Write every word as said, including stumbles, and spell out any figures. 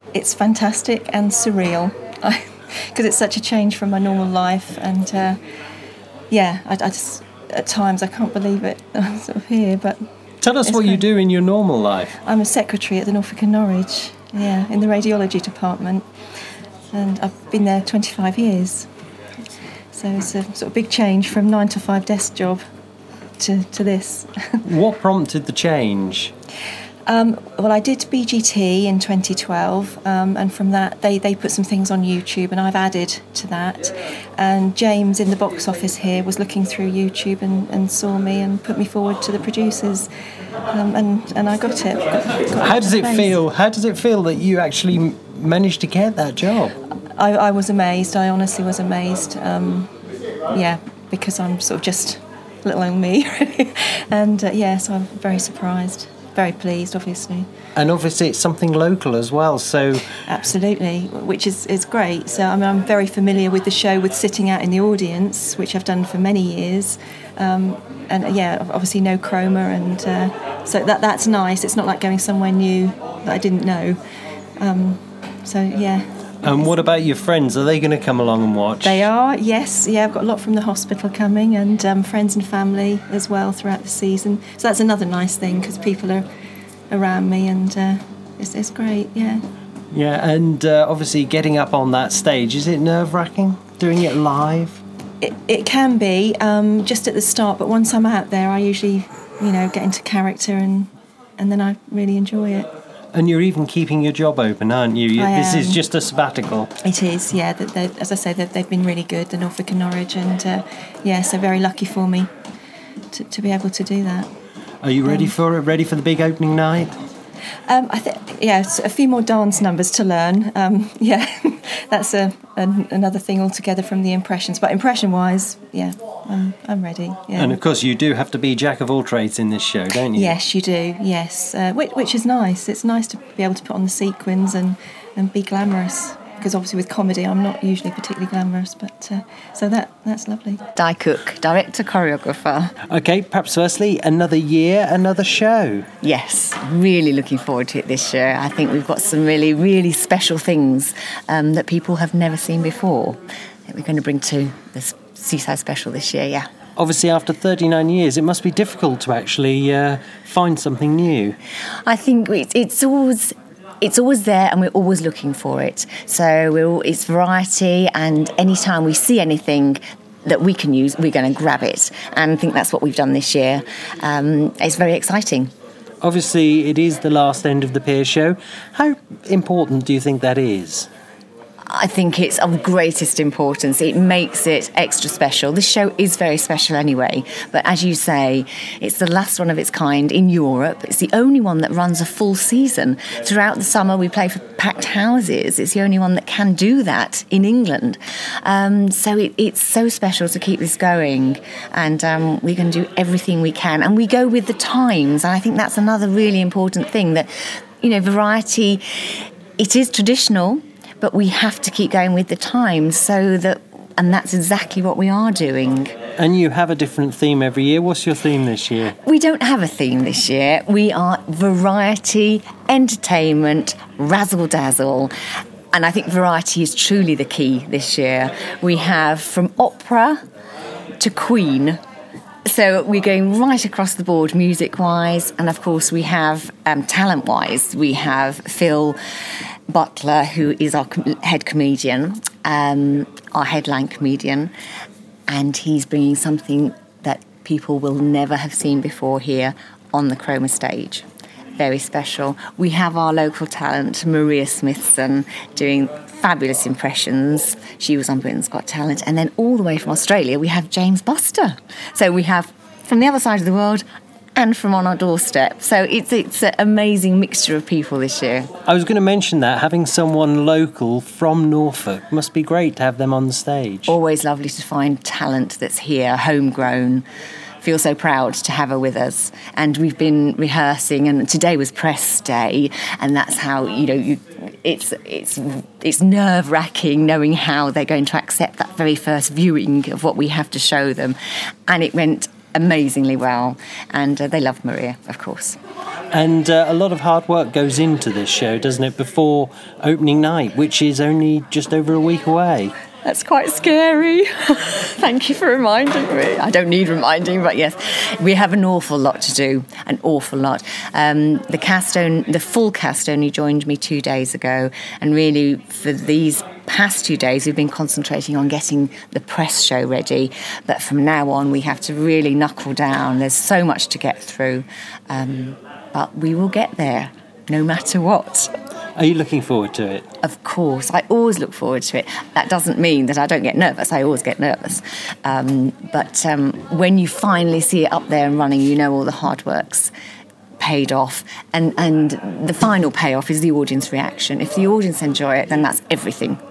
it's fantastic and surreal, because it's such a change from my normal life. And uh, yeah, I, I just at times I can't believe it. I'm sort of here, but tell us what great. You do in your normal life. I'm a secretary at the Norfolk and Norwich, yeah, in the radiology department, and I've been there twenty-five years. So it's a sort of big change from nine to five desk job to, to this. What prompted the change? Um, well, I did B G T in twenty twelve, um, and from that they, they put some things on YouTube, and I've added to that. And James in the box office here was looking through YouTube and, and saw me and put me forward to the producers, um, and and I got it. Got, got How does it place. feel? How does it feel that you actually managed to get that job? I, I was amazed. I honestly was amazed. Um, yeah, because I'm sort of just little old me, and uh, yeah, so I'm very surprised. Very pleased, obviously. And obviously it's something local as well, so... Absolutely, which is, is great. So I mean, I'm very familiar with the show, with sitting out in the audience, which I've done for many years. Um, and yeah, obviously no chroma, and uh, so that that's nice. It's not like going somewhere new that I didn't know. Um, so yeah. And what about your friends? Are they going to come along and watch? They are, yes. Yeah, I've got a lot from the hospital coming, and um, friends and family as well throughout the season. So that's another nice thing, because people are around me, and uh, it's, it's great, yeah. Yeah, and uh, obviously getting up on that stage, is it nerve-wracking, doing it live? It, it can be, um, just at the start, but once I'm out there, I usually, you know, get into character, and, and then I really enjoy it. And you're even keeping your job open, aren't you? you I this am. is just a sabbatical. It is, yeah. As I say, they've been really good, the Norfolk and Norwich, and uh, yeah, so very lucky for me to, to be able to do that. Are you ready um, for it? Ready for the big opening night? Um, I think, yeah, a few more dance numbers to learn. Um, yeah, that's a, a another thing altogether from the impressions. But impression-wise, yeah, I'm I'm ready. Yeah. And of course, you do have to be jack of all trades in this show, don't you? Yes, you do. Yes, uh, which, which is nice. It's nice to be able to put on the sequins and, and be glamorous. Because obviously with comedy, I'm not usually particularly glamorous, but uh, so that that's lovely. Di Cook, director, choreographer. Okay, perhaps firstly, another year, another show. Yes, really looking forward to it this year. I think we've got some really, really special things um, that people have never seen before that we're going to bring to the Seaside Special this year, yeah. Obviously, after thirty-nine years, it must be difficult to actually uh, find something new. I think it's, it's always... It's always there, and we're always looking for it. So we're, it's variety, and anytime we see anything that we can use, we're going to grab it. And I think that's what we've done this year. Um, it's very exciting. Obviously, it is the last end of the Piers show. How important do you think that is? I think it's of greatest importance. It makes it extra special. This show is very special anyway, but as you say, it's the last one of its kind in Europe. It's the only one that runs a full season. Throughout the summer, we play for packed houses. It's the only one that can do that in England. Um, so it, it's so special to keep this going, and um, we're going to do everything we can. And we go with the times, and I think that's another really important thing, that, you know, variety, it is traditional, but we have to keep going with the times, so that, and that's exactly what we are doing. And you have a different theme every year. What's your theme this year? We don't have a theme this year. We are variety, entertainment, razzle-dazzle. And I think variety is truly the key this year. We have from opera to Queen. So we're going right across the board, music-wise. And, of course, we have um, talent-wise. We have Phil Butler, who is our com- head comedian, um, our headline comedian, and he's bringing something that people will never have seen before here on the Chroma stage. Very special. We have our local talent, Maria Smithson, doing fabulous impressions. She was on Britain's Got Talent. And then all the way from Australia, we have James Buster. So we have from the other side of the world and from on our doorstep. So it's it's an amazing mixture of people this year. I was going to mention that, having someone local from Norfolk must be great to have them on the stage. Always lovely to find talent that's here, homegrown. Feel so proud to have her with us. And we've been rehearsing, and today was press day, and that's how, you know, you, it's it's it's nerve-wracking knowing how they're going to accept that very first viewing of what we have to show them. And it went amazingly well, and uh, they love Maria, of course. And uh, a lot of hard work goes into this show, doesn't it, before opening night, which is only just over a week away? That's quite scary. Thank you for reminding me. I don't need reminding, but yes, we have an awful lot to do, an awful lot. Um, the cast, on, the full cast only joined me two days ago, and really for these past two days we've been concentrating on getting the press show ready. But from now on we have to really knuckle down. There's so much to get through, um, but we will get there, no matter what. Are you looking forward to it? Of course, I always look forward to it. That doesn't mean that I don't get nervous. I always get nervous. Um, but um, when you finally see it up there and running, you know all the hard work's paid off. And, and the final payoff is the audience reaction. If the audience enjoy it, then that's everything.